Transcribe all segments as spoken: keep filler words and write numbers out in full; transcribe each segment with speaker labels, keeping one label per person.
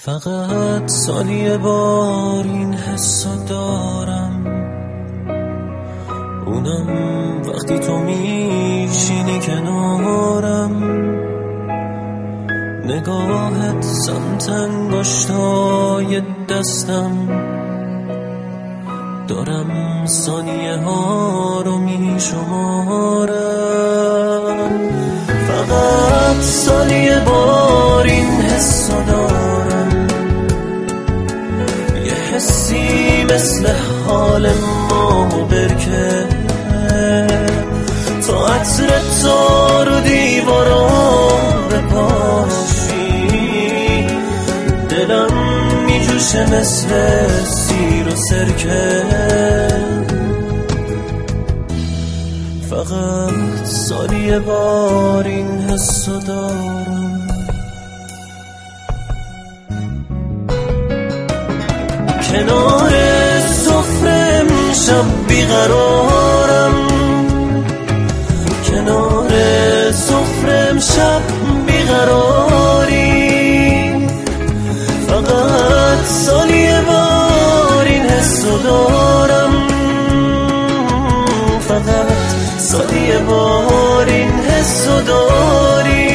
Speaker 1: فقط سالی بار این حسو دارم، اونم وقتی تو میشینی کنارم. نگاهت سمت انگشتای دستم، دارم ثانیه ها رو میشمارم. فقط سالی بار این حسو دارم، یه حسی مثل حال ما برکه تا عطر تو رو دیوارا بپاشی. دلم میجوشه مثل سیر و سرکه، فقط سالی بار این حسو دارم. کنار سفره امشب بیقرارم، کنار سفره امشب بیقراری. فقط سالی بار این حسو دارم، فقط سالی بار این حسو داری.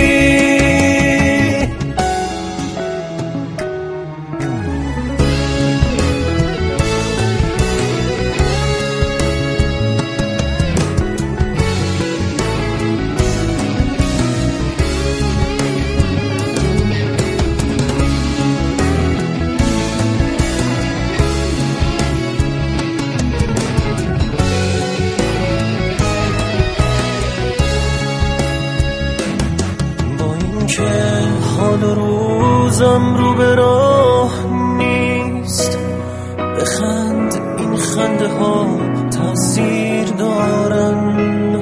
Speaker 1: که حال روزم رو به راه نیست، بخند این خنده ها تاثیر دارن.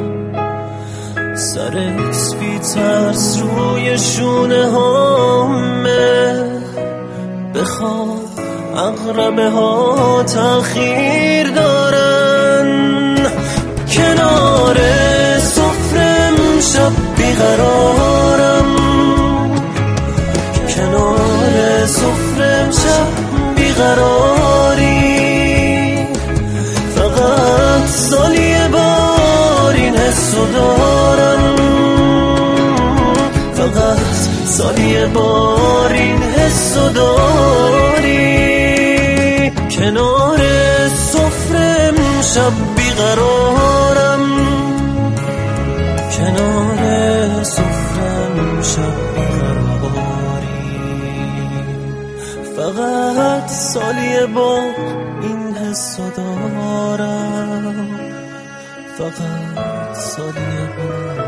Speaker 1: سرت بی ترس روی شونه هامه، بخواب عقربه ها تأخیر دارن. کنار سفره امشب بیقرارم، کنار سفره امشب بیقراری. فقط سالی بار این حسو دارم، فقط سالی بار این حسو داری. کنار سفره امشب بیقرارم، کنار سفره امشب بیقراری. فقط سالی بار این حسو دارم، فقط سالی بار